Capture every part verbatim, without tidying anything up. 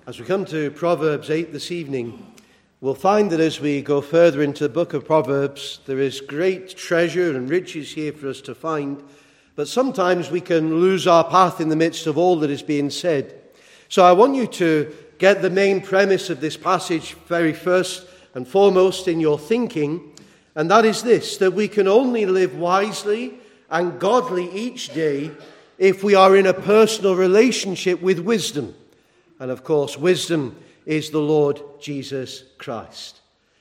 As we come to Proverbs eight this evening, we'll find that as we go further into the book of Proverbs, there is great treasure and riches here for us to find, but sometimes we can lose our path in the midst of all that is being said. So I want you to get the main premise of this passage very first and foremost in your thinking, and that is this, that we can only live wisely and godly each day if we are in a personal relationship with wisdom. And of course, wisdom is the Lord Jesus Christ.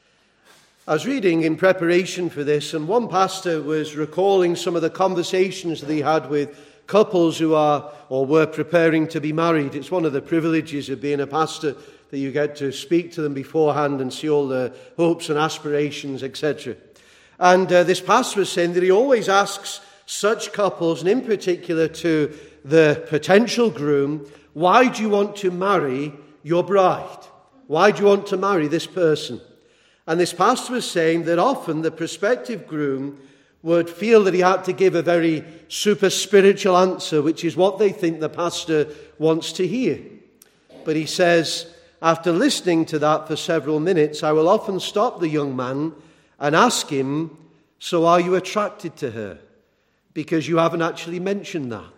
I was reading in preparation for this, and one pastor was recalling some of the conversations that he had with couples who are or were preparing to be married. It's one of the privileges of being a pastor that you get to speak to them beforehand and see all their hopes and aspirations, et cetera. And uh, this pastor was saying that he always asks such couples, and in particular to the potential groom, why do you want to marry your bride? Why do you want to marry this person? And this pastor was saying that often the prospective groom would feel that he had to give a very super spiritual answer, which is what they think the pastor wants to hear. But he says, after listening to that for several minutes, I will often stop the young man and ask him, so are you attracted to her? Because you haven't actually mentioned that.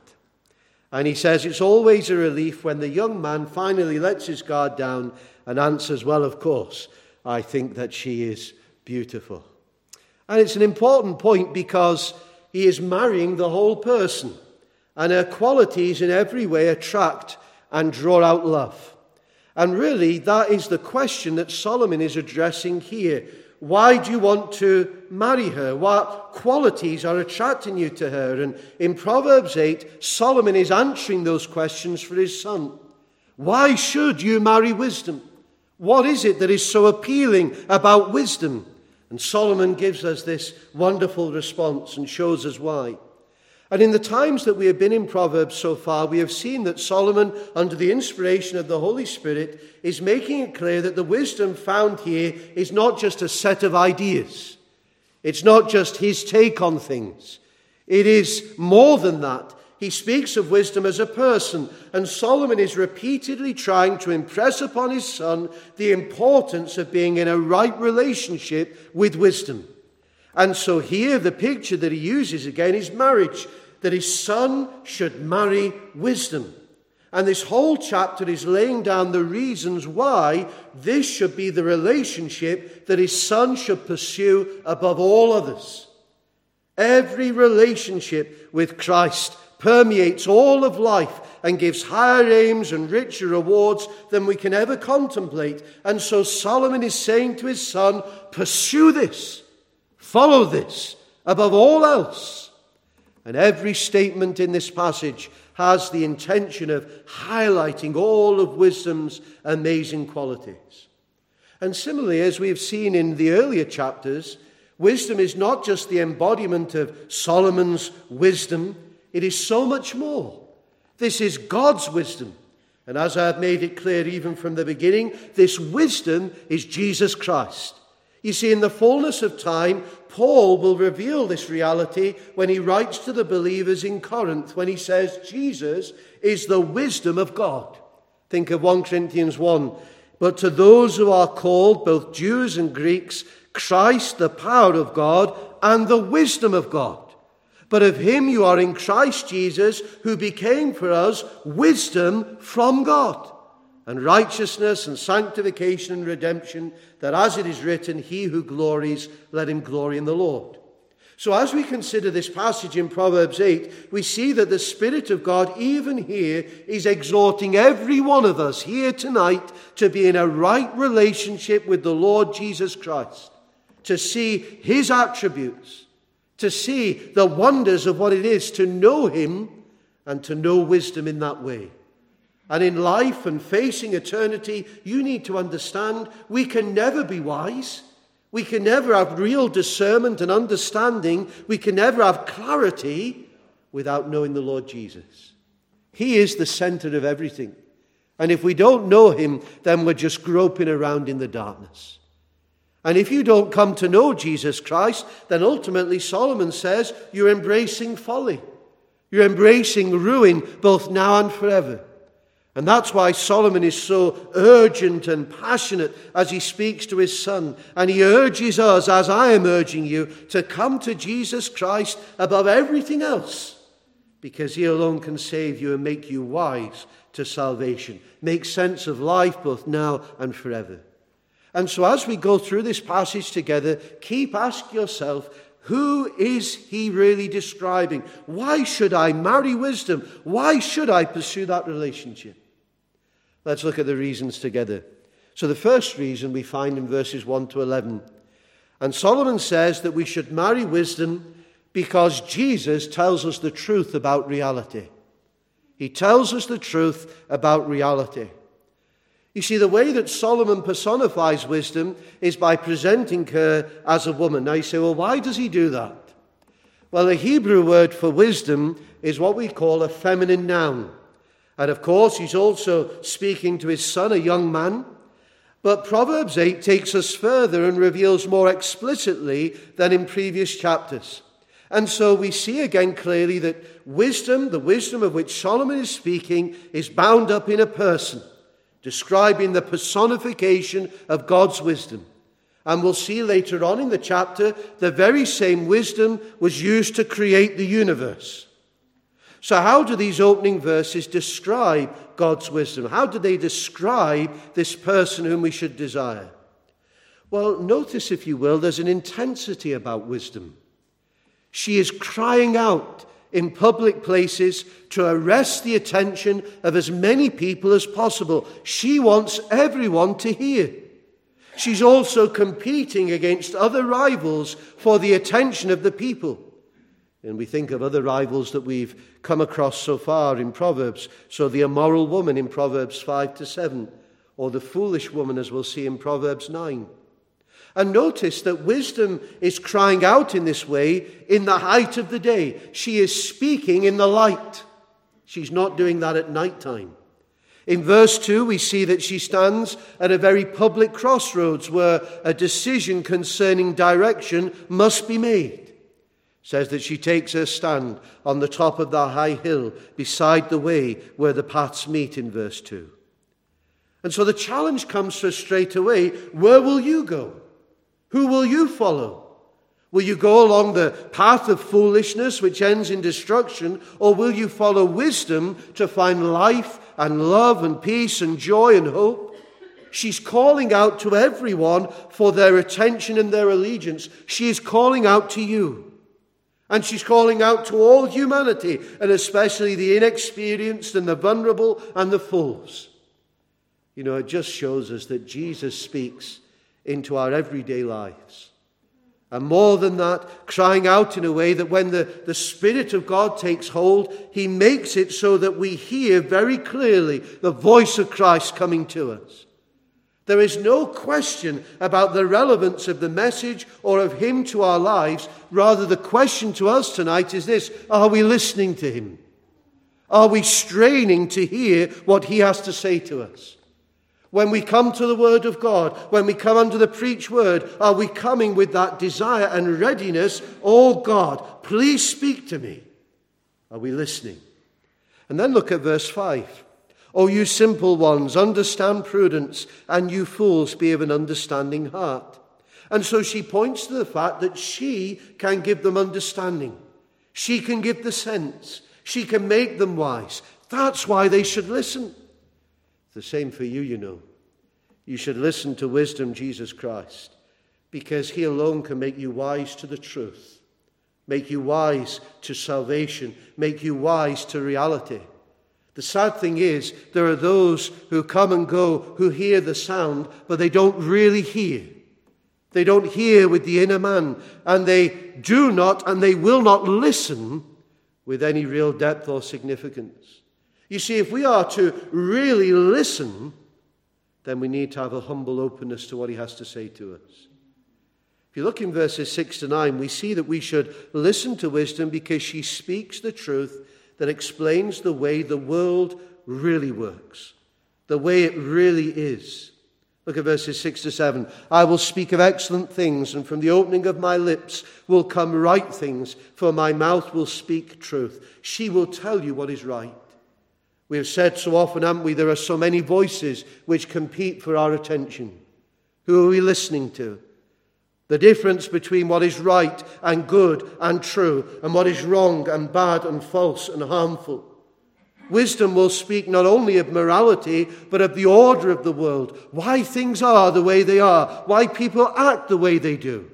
And he says it's always a relief when the young man finally lets his guard down and answers, well, of course, I think that she is beautiful. And it's an important point because he is marrying the whole person, and her qualities in every way attract and draw out love. And really, that is the question that Solomon is addressing here. Why do you want to marry her? What qualities are attracting you to her? And in Proverbs eight, Solomon is answering those questions for his son. Why should you marry wisdom? What is it that is so appealing about wisdom? And Solomon gives us this wonderful response and shows us why. And in the times that we have been in Proverbs so far, we have seen that Solomon, under the inspiration of the Holy Spirit, is making it clear that the wisdom found here is not just a set of ideas. It's not just his take on things. It is more than that. He speaks of wisdom as a person, and Solomon is repeatedly trying to impress upon his son the importance of being in a right relationship with wisdom. And so here the picture that he uses again is marriage, that his son should marry wisdom. And this whole chapter is laying down the reasons why this should be the relationship that his son should pursue above all others. Every relationship with Christ permeates all of life and gives higher aims and richer rewards than we can ever contemplate. And so Solomon is saying to his son, pursue this, follow this above all else. And every statement in this passage has the intention of highlighting all of wisdom's amazing qualities. And similarly, as we have seen in the earlier chapters, wisdom is not just the embodiment of Solomon's wisdom, it is so much more. This is God's wisdom. And as I have made it clear even from the beginning, this wisdom is Jesus Christ. You see, in the fullness of time, Paul will reveal this reality when he writes to the believers in Corinth, when he says Jesus is the wisdom of God. Think of First Corinthians one. But to those who are called, both Jews and Greeks, Christ, the power of God and the wisdom of God. But of him you are in Christ Jesus, who became for us wisdom from God, and righteousness and sanctification and redemption, that as it is written, he who glories, let him glory in the Lord. So as we consider this passage in Proverbs eight, we see that the Spirit of God, even here, is exhorting every one of us here tonight to be in a right relationship with the Lord Jesus Christ, to see his attributes, to see the wonders of what it is to know him and to know wisdom in that way. And in life and facing eternity, you need to understand we can never be wise. We can never have real discernment and understanding. We can never have clarity without knowing the Lord Jesus. He is the center of everything. And if we don't know him, then we're just groping around in the darkness. And if you don't come to know Jesus Christ, then ultimately Solomon says you're embracing folly. You're embracing ruin both now and forever. And that's why Solomon is so urgent and passionate as he speaks to his son. And he urges us, as I am urging you, to come to Jesus Christ above everything else, because he alone can save you and make you wise to salvation, make sense of life both now and forever. And so as we go through this passage together, keep asking yourself, who is he really describing? Why should I marry wisdom? Why should I pursue that relationship? Let's look at the reasons together. So the first reason we find in verses one to eleven. And Solomon says that we should marry wisdom because Jesus tells us the truth about reality. He tells us the truth about reality. You see, the way that Solomon personifies wisdom is by presenting her as a woman. Now you say, well, why does he do that? Well, the Hebrew word for wisdom is what we call a feminine noun. And of course, he's also speaking to his son, a young man. But Proverbs eight takes us further and reveals more explicitly than in previous chapters. And so we see again clearly that wisdom, the wisdom of which Solomon is speaking, is bound up in a person, describing the personification of God's wisdom. And we'll see later on in the chapter, the very same wisdom was used to create the universe. So how do these opening verses describe God's wisdom? How do they describe this person whom we should desire? Well, notice, if you will, there's an intensity about wisdom. She is crying out in public places to arrest the attention of as many people as possible. She wants everyone to hear. She's also competing against other rivals for the attention of the people. And we think of other rivals that we've come across so far in Proverbs. So the immoral woman in Proverbs five to seven, or the foolish woman as we'll see in Proverbs nine. And notice that wisdom is crying out in this way in the height of the day. She is speaking in the light. She's not doing that at night time. In verse two, we see that she stands at a very public crossroads where a decision concerning direction must be made. It says that she takes her stand on the top of the high hill beside the way where the paths meet in verse two. And so the challenge comes to us straight away. Where will you go? Who will you follow? Will you go along the path of foolishness which ends in destruction, or will you follow wisdom to find life and love and peace and joy and hope? She's calling out to everyone for their attention and their allegiance. She is calling out to you. And she's calling out to all humanity, and especially the inexperienced and the vulnerable and the fools. You know, it just shows us that Jesus speaks into our everyday lives. And more than that, crying out in a way that when the, the Spirit of God takes hold, he makes it so that we hear very clearly the voice of Christ coming to us. There is no question about the relevance of the message or of him to our lives. Rather, the question to us tonight is this: are we listening to him? Are we straining to hear what he has to say to us? When we come to the Word of God, when we come under the preached Word, are we coming with that desire and readiness? Oh God, please speak to me. Are we listening? And then look at verse five. O you simple ones, understand prudence, and you fools, be of an understanding heart. And so she points to the fact that she can give them understanding. She can give the sense. She can make them wise. That's why they should listen. It's the same for you, you know. You should listen to wisdom, Jesus Christ, because he alone can make you wise to the truth, make you wise to salvation, make you wise to reality. The sad thing is, there are those who come and go, who hear the sound, but they don't really hear. They don't hear with the inner man, and they do not and they will not listen with any real depth or significance. You see, if we are to really listen, then we need to have a humble openness to what he has to say to us. If you look in verses six to nine, we see that we should listen to wisdom because she speaks the truth that explains the way the world really works, the way it really is. Look at verses six to seven. I will speak of excellent things, and from the opening of my lips will come right things, for my mouth will speak truth. She will tell you what is right. We have said so often, haven't we, there are so many voices which compete for our attention. Who are we listening to? The difference between what is right and good and true and what is wrong and bad and false and harmful. Wisdom will speak not only of morality, but of the order of the world, why things are the way they are, why people act the way they do.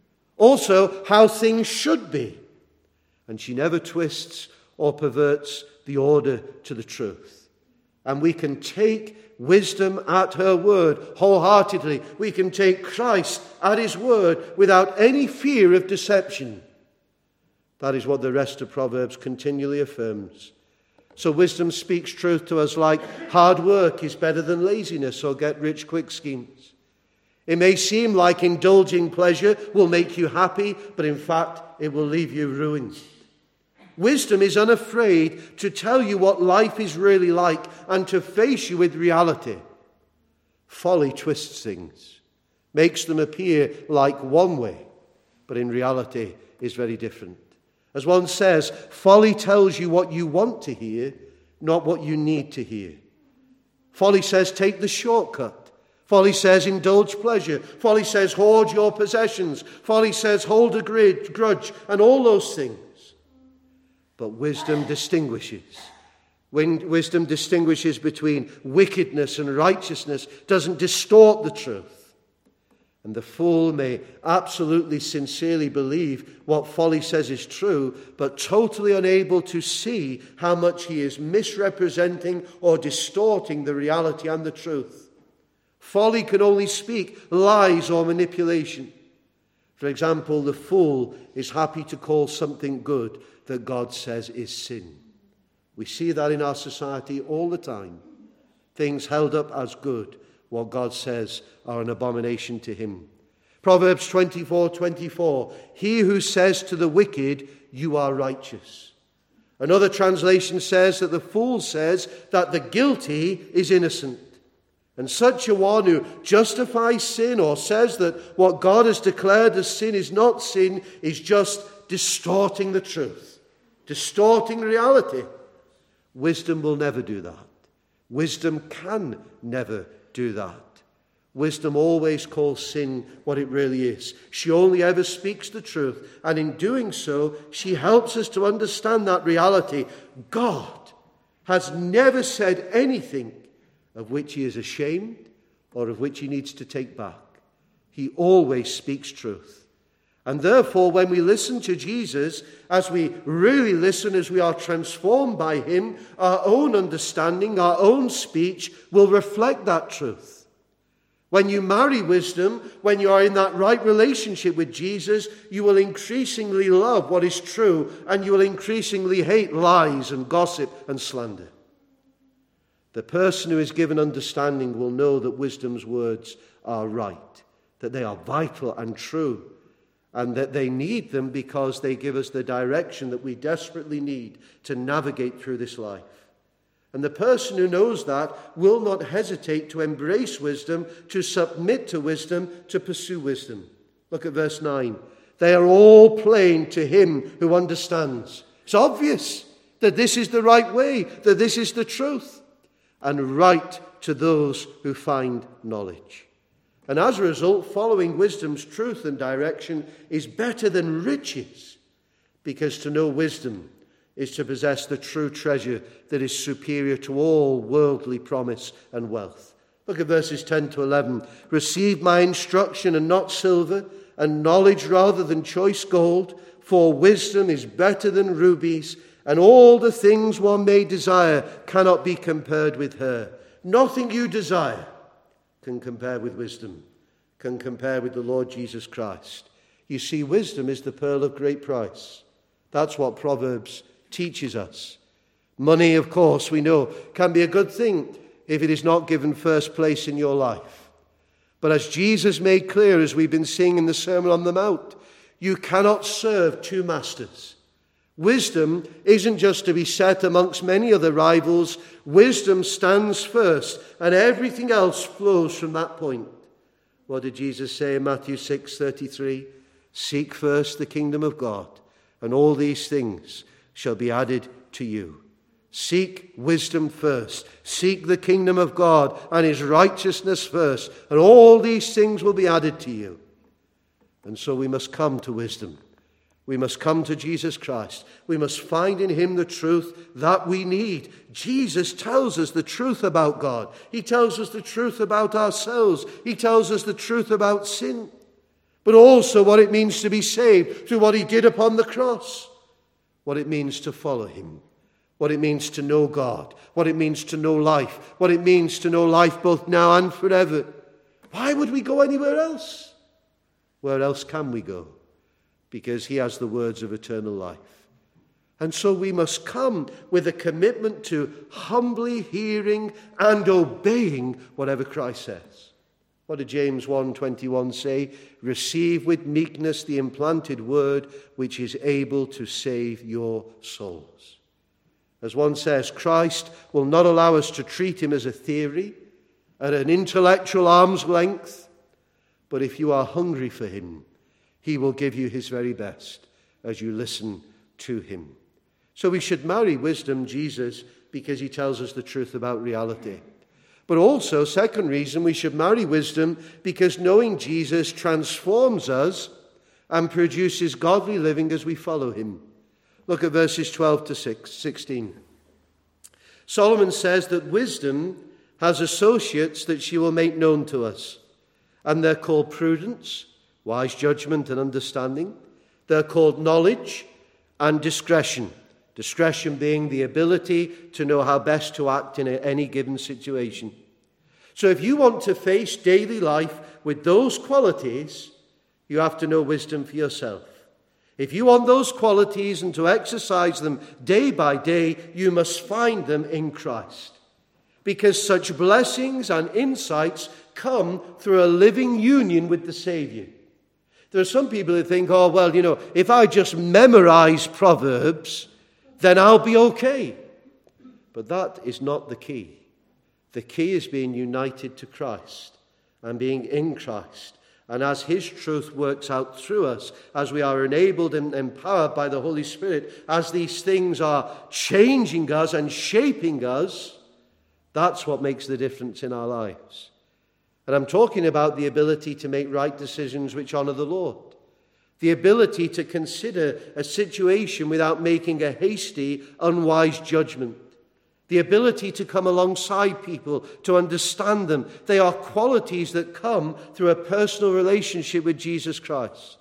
Also, how things should be. And she never twists or perverts the order to the truth. And we can take wisdom at her word wholeheartedly. We can take Christ at his word without any fear of deception. That is what the rest of Proverbs continually affirms. So wisdom speaks truth to us like hard work is better than laziness or get-rich-quick schemes. It may seem like indulging pleasure will make you happy, but in fact it will leave you ruined. Wisdom is unafraid to tell you what life is really like and to face you with reality. Folly twists things, makes them appear like one way, but in reality is very different. As one says, folly tells you what you want to hear, not what you need to hear. Folly says, take the shortcut. Folly says, indulge pleasure. Folly says, hoard your possessions. Folly says, hold a grudge, and all those things. But wisdom distinguishes. When wisdom distinguishes between wickedness and righteousness, doesn't distort the truth. And the fool may absolutely sincerely believe what folly says is true, but totally unable to see how much he is misrepresenting or distorting the reality and the truth. Folly can only speak lies or manipulation. For example, the fool is happy to call something good that God says is sin. We see that in our society all the time. Things held up as good, what God says are an abomination to him. Proverbs twenty-four twenty-four, he who says to the wicked, you are righteous. Another translation says that the fool says that the guilty is innocent. And such a one who justifies sin or says that what God has declared as sin is not sin is just distorting the truth, distorting reality. Wisdom will never do that. Wisdom can never do that. Wisdom always calls sin what it really is. She only ever speaks the truth, and in doing so, she helps us to understand that reality. God has never said anything of which he is ashamed or of which he needs to take back. He always speaks truth. And therefore, when we listen to Jesus, as we really listen, as we are transformed by him, our own understanding, our own speech will reflect that truth. When you marry wisdom, when you are in that right relationship with Jesus, you will increasingly love what is true, and you will increasingly hate lies and gossip and slander. The person who is given understanding will know that wisdom's words are right, that they are vital and true, and that they need them because they give us the direction that we desperately need to navigate through this life. And the person who knows that will not hesitate to embrace wisdom, to submit to wisdom, to pursue wisdom. Look at verse nine. They are all plain to him who understands. It's obvious that this is the right way, that this is the truth, and right to those who find knowledge. And as a result, following wisdom's truth and direction is better than riches, because to know wisdom is to possess the true treasure that is superior to all worldly promise and wealth. Look at verses ten to eleven. Receive my instruction and not silver, and knowledge rather than choice gold, for wisdom is better than rubies, and all the things one may desire cannot be compared with her. Nothing you desire can compare with wisdom, can compare with the Lord Jesus Christ. You see, wisdom is the pearl of great price. That's what Proverbs teaches us. Money, of course, we know, can be a good thing if it is not given first place in your life. But as Jesus made clear, as we've been seeing in the Sermon on the Mount, you cannot serve two masters. Wisdom isn't just to be set amongst many other rivals. Wisdom stands first, and everything else flows from that point. What did Jesus say in Matthew six thirty-three? Seek first the kingdom of God, and all these things shall be added to you. Seek wisdom first. Seek the kingdom of God and his righteousness first, and all these things will be added to you. And so we must come to wisdom. We must come to Jesus Christ. We must find in him the truth that we need. Jesus tells us the truth about God. He tells us the truth about ourselves. He tells us the truth about sin, but also what it means to be saved through what he did upon the cross, what it means to follow him, what it means to know God, what it means to know life, what it means to know life both now and forever. Why would we go anywhere else? Where else can we go? Because he has the words of eternal life. And so we must come with a commitment to humbly hearing and obeying whatever Christ says. What did James one twenty-one say? Receive with meekness the implanted word which is able to save your souls. As one says, Christ will not allow us to treat him as a theory at an intellectual arm's length, but if you are hungry for him, he will give you his very best as you listen to him. So we should marry wisdom, Jesus, because he tells us the truth about reality. But also, second reason, we should marry wisdom because knowing Jesus transforms us and produces godly living as we follow him. Look at verses twelve to sixteen. Solomon says that wisdom has associates that she will make known to us, and they're called prudence, wise judgment and understanding. They're called knowledge and discretion. Discretion being the ability to know how best to act in any given situation. So if you want to face daily life with those qualities, you have to know wisdom for yourself. If you want those qualities and to exercise them day by day, you must find them in Christ. Because such blessings and insights come through a living union with the Savior. There are some people who think, oh, well, you know, if I just memorize Proverbs, then I'll be okay. But that is not the key. The key is being united to Christ and being in Christ. And as his truth works out through us, as we are enabled and empowered by the Holy Spirit, as these things are changing us and shaping us, that's what makes the difference in our lives. And I'm talking about the ability to make right decisions which honor the Lord. The ability to consider a situation without making a hasty, unwise judgment. The ability to come alongside people, to understand them. They are qualities that come through a personal relationship with Jesus Christ.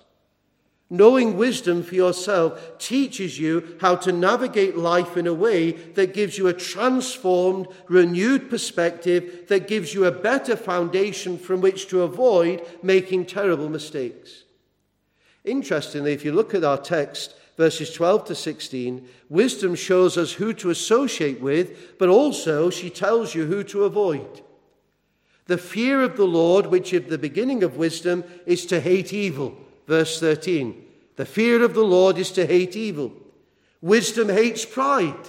Knowing wisdom for yourself teaches you how to navigate life in a way that gives you a transformed, renewed perspective, that gives you a better foundation from which to avoid making terrible mistakes. Interestingly, if you look at our text, verses twelve to sixteen, wisdom shows us who to associate with, but also she tells you who to avoid. The fear of the Lord, which is the beginning of wisdom, is to hate evil. Verse thirteen, the fear of the Lord is to hate evil. Wisdom hates pride.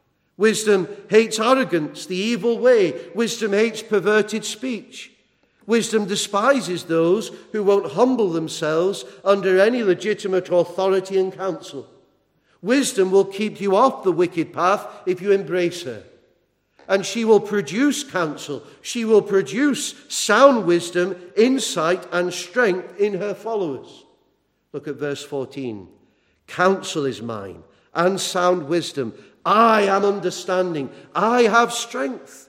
Wisdom hates arrogance, the evil way. Wisdom hates perverted speech. Wisdom despises those who won't humble themselves under any legitimate authority and counsel. Wisdom will keep you off the wicked path if you embrace her. And she will produce counsel. She will produce sound wisdom, insight, and strength in her followers. Look at verse fourteen. Counsel is mine, and sound wisdom. I am understanding. I have strength.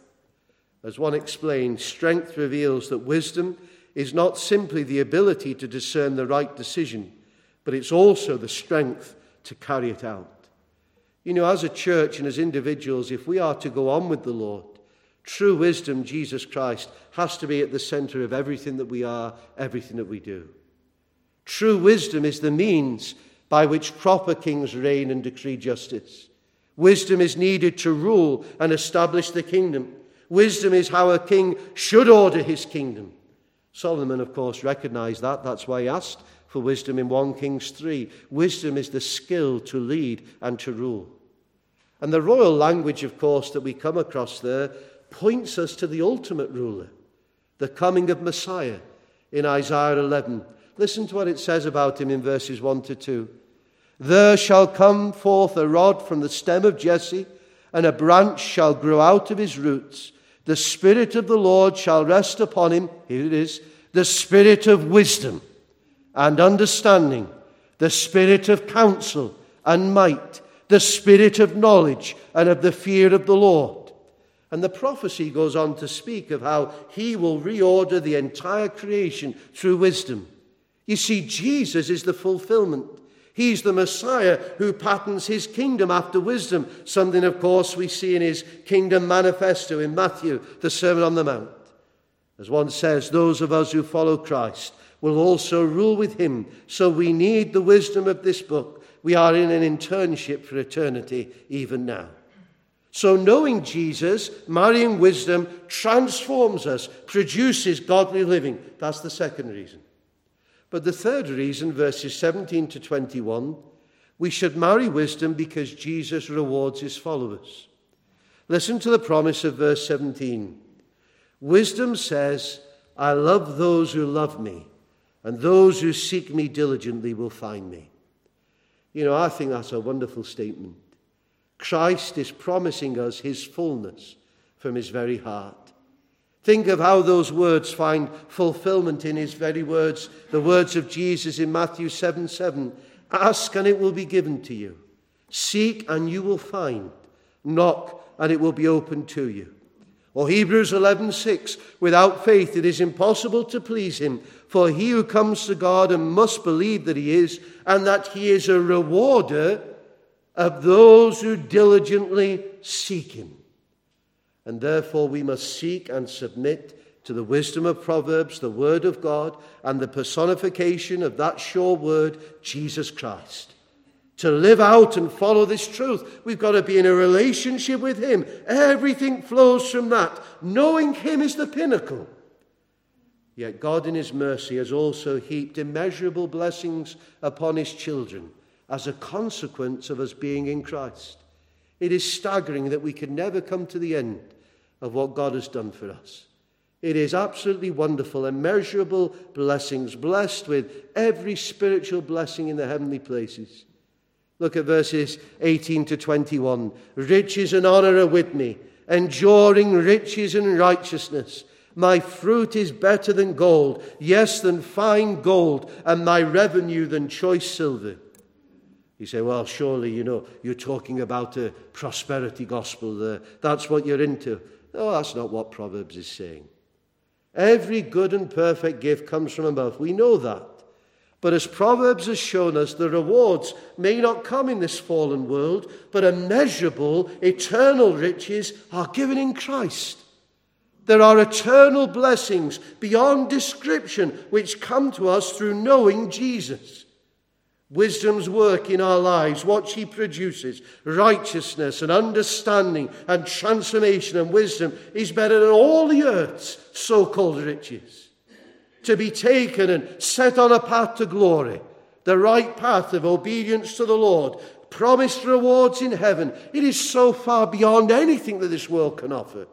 As one explained, strength reveals that wisdom is not simply the ability to discern the right decision, but it's also the strength to carry it out. You know, as a church and as individuals, if we are to go on with the Lord, true wisdom, Jesus Christ, has to be at the center of everything that we are, everything that we do. True wisdom is the means by which proper kings reign and decree justice. Wisdom is needed to rule and establish the kingdom. Wisdom is how a king should order his kingdom. Solomon, of course, recognized that. That's why he asked for wisdom in First Kings three. Wisdom is the skill to lead and to rule. And the royal language, of course, that we come across there points us to the ultimate ruler, the coming of Messiah in Isaiah eleven. Listen to what it says about him in verses one to two. There shall come forth a rod from the stem of Jesse, and a branch shall grow out of his roots. The Spirit of the Lord shall rest upon him. Here it is. The Spirit of wisdom and understanding, the Spirit of counsel and might, the Spirit of knowledge and of the fear of the Lord. And the prophecy goes on to speak of how he will reorder the entire creation through wisdom. You see, Jesus is the fulfillment. He's the Messiah who patterns his kingdom after wisdom, something, of course, we see in his kingdom manifesto in Matthew, the Sermon on the Mount. As one says, those of us who follow Christ will also rule with him. So we need the wisdom of this book. We are in an internship for eternity even now. So knowing Jesus, marrying wisdom, transforms us, produces godly living. That's the second reason. But the third reason, verses seventeen to twenty-one, we should marry wisdom because Jesus rewards his followers. Listen to the promise of verse seventeen. Wisdom says, I love those who love me, and those who seek me diligently will find me. You know, I think that's a wonderful statement. Christ is promising us his fullness from his very heart. Think of how those words find fulfillment in his very words, the words of Jesus in Matthew seven seven. Ask and it will be given to you. Seek and you will find. Knock and it will be opened to you. Or Hebrews eleven six. Without faith it is impossible to please him. For he who comes to God and must believe that he is, and that he is a rewarder of those who diligently seek him. And therefore we must seek and submit to the wisdom of Proverbs, the word of God, and the personification of that sure word, Jesus Christ. To live out and follow this truth, we've got to be in a relationship with him. Everything flows from that. Knowing him is the pinnacle. Yet God in his mercy has also heaped immeasurable blessings upon his children as a consequence of us being in Christ. It is staggering that we can never come to the end of what God has done for us. It is absolutely wonderful, immeasurable blessings, blessed with every spiritual blessing in the heavenly places. Look at verses eighteen to twenty-one. Riches and honor are with me, enduring riches and righteousness. My fruit is better than gold, yes, than fine gold, and my revenue than choice silver. You say, well, surely, you know, you're talking about a prosperity gospel there. That's what you're into. No, that's not what Proverbs is saying. Every good and perfect gift comes from above. We know that. But as Proverbs has shown us, the rewards may not come in this fallen world, but immeasurable, eternal riches are given in Christ. There are eternal blessings beyond description which come to us through knowing Jesus. Wisdom's work in our lives, what she produces, righteousness and understanding and transformation and wisdom, is better than all the earth's so-called riches. To be taken and set on a path to glory, the right path of obedience to the Lord, promised rewards in heaven, it is so far beyond anything that this world can offer.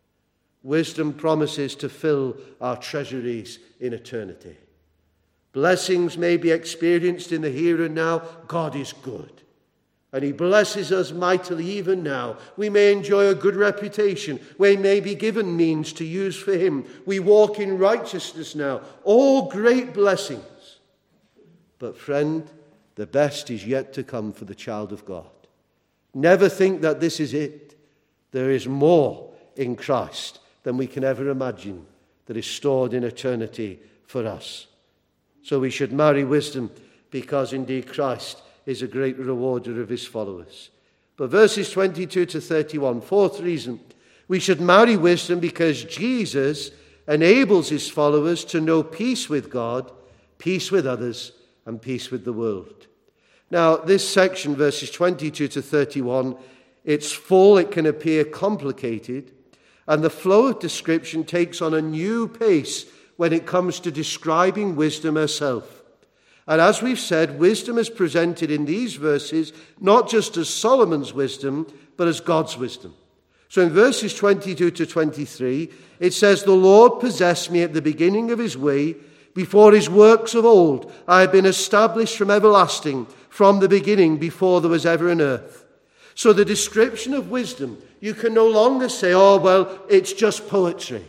Wisdom promises to fill our treasuries in eternity. Blessings may be experienced in the here and now. God is good. And he blesses us mightily even now. We may enjoy a good reputation. We may be given means to use for him. We walk in righteousness now. All great blessings. But friend, the best is yet to come for the child of God. Never think that this is it. There is more in Christ than we can ever imagine that is stored in eternity for us. So we should marry wisdom because indeed Christ is a great rewarder of his followers. But verses twenty-two to thirty-one, fourth reason, we should marry wisdom because Jesus enables his followers to know peace with God, peace with others, and peace with the world. Now, this section, verses twenty-two to thirty-one, it's full, it can appear complicated, and the flow of description takes on a new pace when it comes to describing wisdom herself. And as we've said, wisdom is presented in these verses not just as Solomon's wisdom, but as God's wisdom. So in verses twenty-two to twenty-three, it says, "The Lord possessed me at the beginning of his way, before his works of old. I have been established from everlasting, from the beginning, before there was ever an earth. So the description of wisdom, you can no longer say, oh, well, it's just poetry,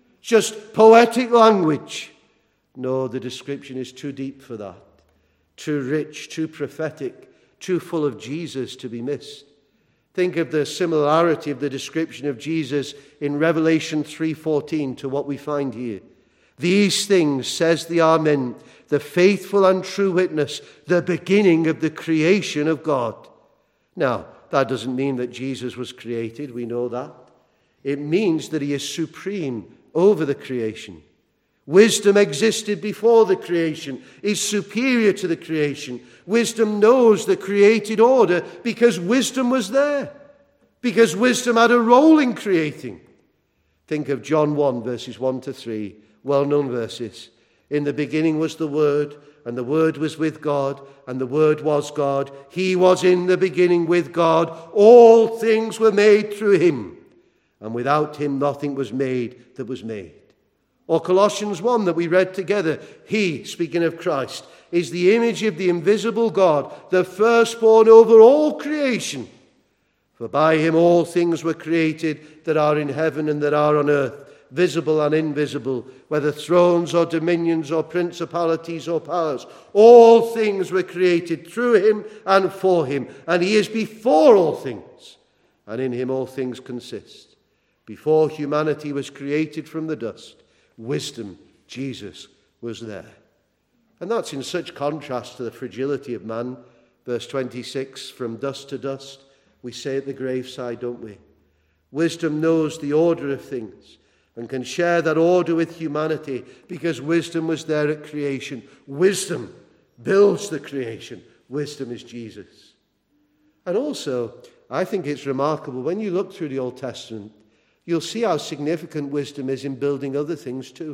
just poetic language. No, the description is too deep for that, too rich, too prophetic, too full of Jesus to be missed. Think of the similarity of the description of Jesus in Revelation three fourteen to what we find here. These things, says the Amen, the faithful and true witness, the beginning of the creation of God. Now, that doesn't mean that Jesus was created, we know that. It means that he is supreme over the creation. Wisdom existed before the creation, is superior to the creation. Wisdom knows the created order because wisdom was there, because wisdom had a role in creating. Think of John one, verses one to three, well-known verses. In the beginning was the Word, and the Word was with God, and the Word was God. He was in the beginning with God. All things were made through him, and without him nothing was made that was made. Or Colossians one that we read together. He, speaking of Christ, is the image of the invisible God, the firstborn over all creation. For by him all things were created that are in heaven and that are on earth, visible and invisible, whether thrones or dominions or principalities or powers. All things were created through him and for him, and he is before all things, and in him all things consist. Before humanity was created from the dust, wisdom, Jesus, was there. And that's in such contrast to the fragility of man. Verse twenty-six, from dust to dust, we say at the graveside, don't we? Wisdom knows the order of things and can share that order with humanity because wisdom was there at creation. Wisdom builds the creation. Wisdom is Jesus. And also, I think it's remarkable, when you look through the Old Testament, you'll see how significant wisdom is in building other things too.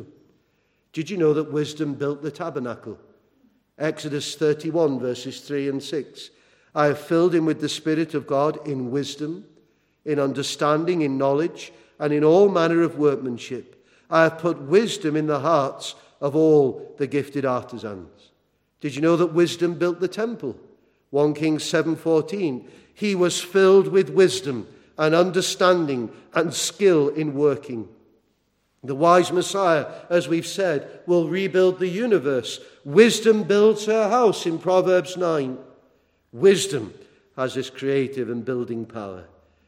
Did you know that wisdom built the tabernacle? Exodus thirty-one, verses three and six. I have filled him with the Spirit of God in wisdom, in understanding, in knowledge, and in all manner of workmanship. I have put wisdom in the hearts of all the gifted artisans. Did you know that wisdom built the temple? First Kings seven fourteen. He was filled with wisdom and understanding and skill in working. The wise Messiah, as we've said, will rebuild the universe. Wisdom builds her house in Proverbs nine. Wisdom has this creative and building power.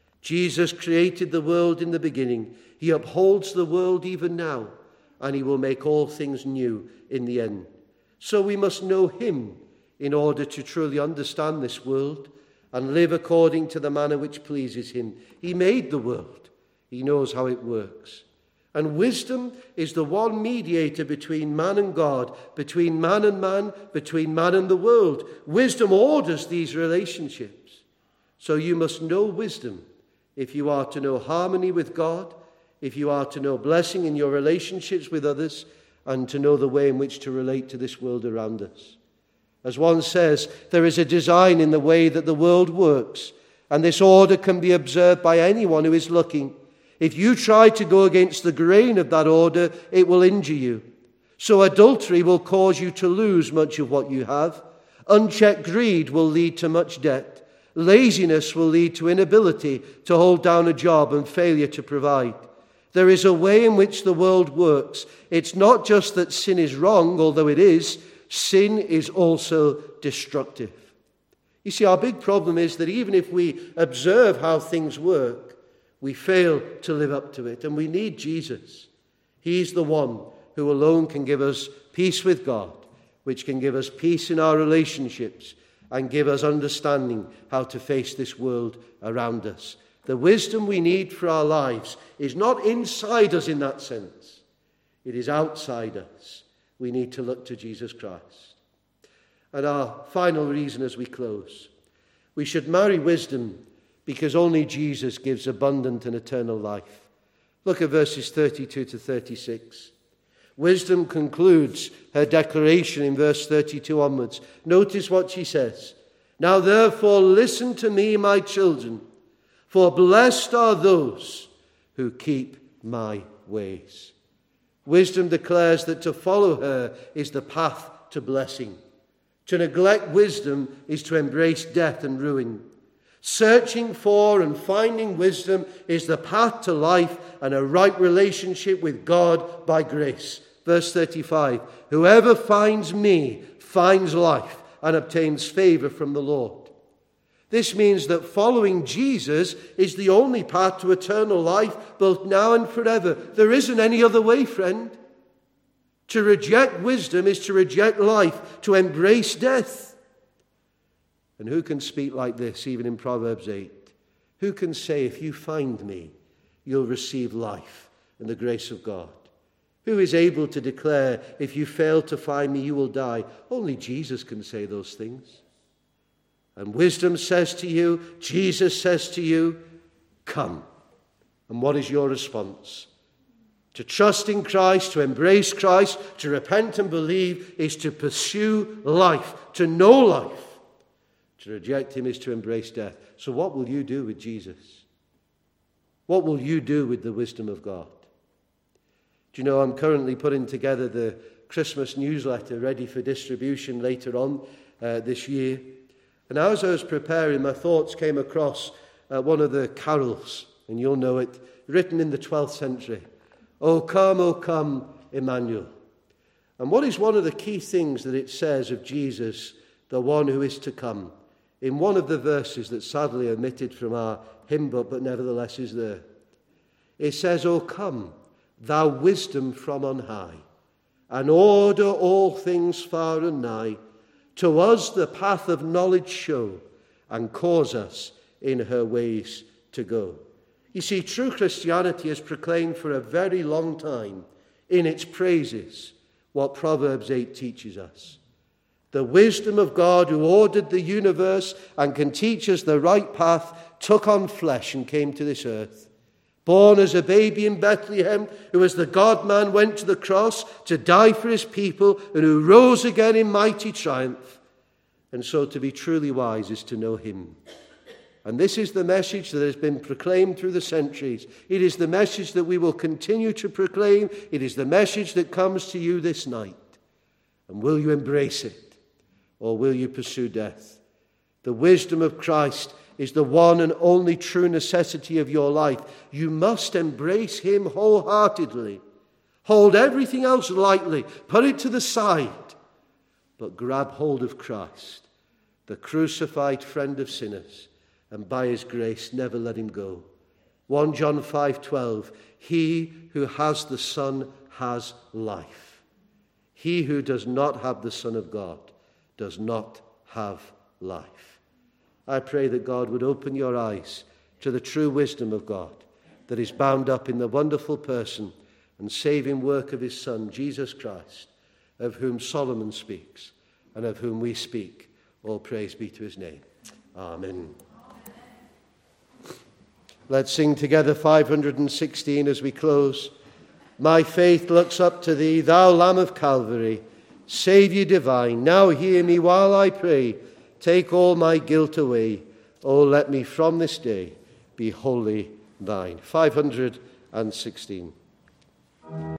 Jesus created the world in the beginning. He upholds the world even now, and he will make all things new in the end. So we must know him in order to truly understand this world and live according to the manner which pleases him. He made the world. He knows how it works. And wisdom is the one mediator between man and God, between man and man, between man and the world. Wisdom orders these relationships. So you must know wisdom if you are to know harmony with God, if you are to know blessing in your relationships with others, and to know the way in which to relate to this world around us. As one says, there is a design in the way that the world works, and this order can be observed by anyone who is looking. If you try to go against the grain of that order, it will injure you. So adultery will cause you to lose much of what you have. Unchecked greed will lead to much debt. Laziness will lead to inability to hold down a job and failure to provide. There is a way in which the world works. It's not just that sin is wrong, although it is. Sin is also destructive. You see, our big problem is that even if we observe how things work, we fail to live up to it. And we need Jesus. He's the one who alone can give us peace with God, which can give us peace in our relationships and give us understanding how to face this world around us. The wisdom we need for our lives is not inside us in that sense. It is outside us. We need to look to Jesus Christ. And our final reason as we close, we should marry wisdom because only Jesus gives abundant and eternal life. Look at verses thirty-two to thirty-six. Wisdom concludes her declaration in verse thirty-two onwards. Notice what she says. Now therefore listen to me, my children, for blessed are those who keep my ways. Wisdom declares that to follow her is the path to blessing. To neglect wisdom is to embrace death and ruin. Searching for and finding wisdom is the path to life and a right relationship with God by grace. Verse thirty-five, whoever finds me finds life and obtains favor from the Lord. This means that following Jesus is the only path to eternal life, both now and forever. There isn't any other way, friend. To reject wisdom is to reject life, to embrace death. And who can speak like this, even in Proverbs eight? Who can say, if you find me, you'll receive life and the grace of God? Who is able to declare, if you fail to find me, you will die? Only Jesus can say those things. And wisdom says to you, Jesus says to you, come. And what is your response? To trust in Christ, to embrace Christ, to repent and believe is to pursue life, to know life. To reject him is to embrace death. So what will you do with Jesus? What will you do with the wisdom of God? Do you know, I'm currently putting together the Christmas newsletter ready for distribution later on uh, this year. And as I was preparing, my thoughts came across uh, one of the carols, and you'll know it, written in the twelfth century. O come, O come, Emmanuel. And what is one of the key things that it says of Jesus, the one who is to come? In one of the verses that's sadly omitted from our hymn book, but nevertheless is there. It says, O come, thou wisdom from on high, and order all things far and nigh. To us the path of knowledge show, and cause us in her ways to go. You see, true Christianity has proclaimed for a very long time in its praises what Proverbs eight teaches us. The wisdom of God who ordered the universe and can teach us the right path took on flesh and came to this earth. Born as a baby in Bethlehem, who as the God-man went to the cross to die for his people and who rose again in mighty triumph. And so to be truly wise is to know him. And this is the message that has been proclaimed through the centuries. It is the message that we will continue to proclaim. It is the message that comes to you this night. And will you embrace it? Or will you pursue death? The wisdom of Christ is the one and only true necessity of your life. You must embrace him wholeheartedly. Hold everything else lightly. Put it to the side. But grab hold of Christ, the crucified friend of sinners, and by his grace never let him go. First John five twelve, he who has the Son has life. He who does not have the Son of God does not have life. I pray that God would open your eyes to the true wisdom of God that is bound up in the wonderful person and saving work of his Son, Jesus Christ, of whom Solomon speaks and of whom we speak. All praise be to his name. Amen. Let's sing together five hundred sixteen as we close. My faith looks up to thee, thou Lamb of Calvary, Saviour divine, now hear me while I pray. Take all my guilt away. Oh, let me from this day be wholly thine. five hundred sixteen.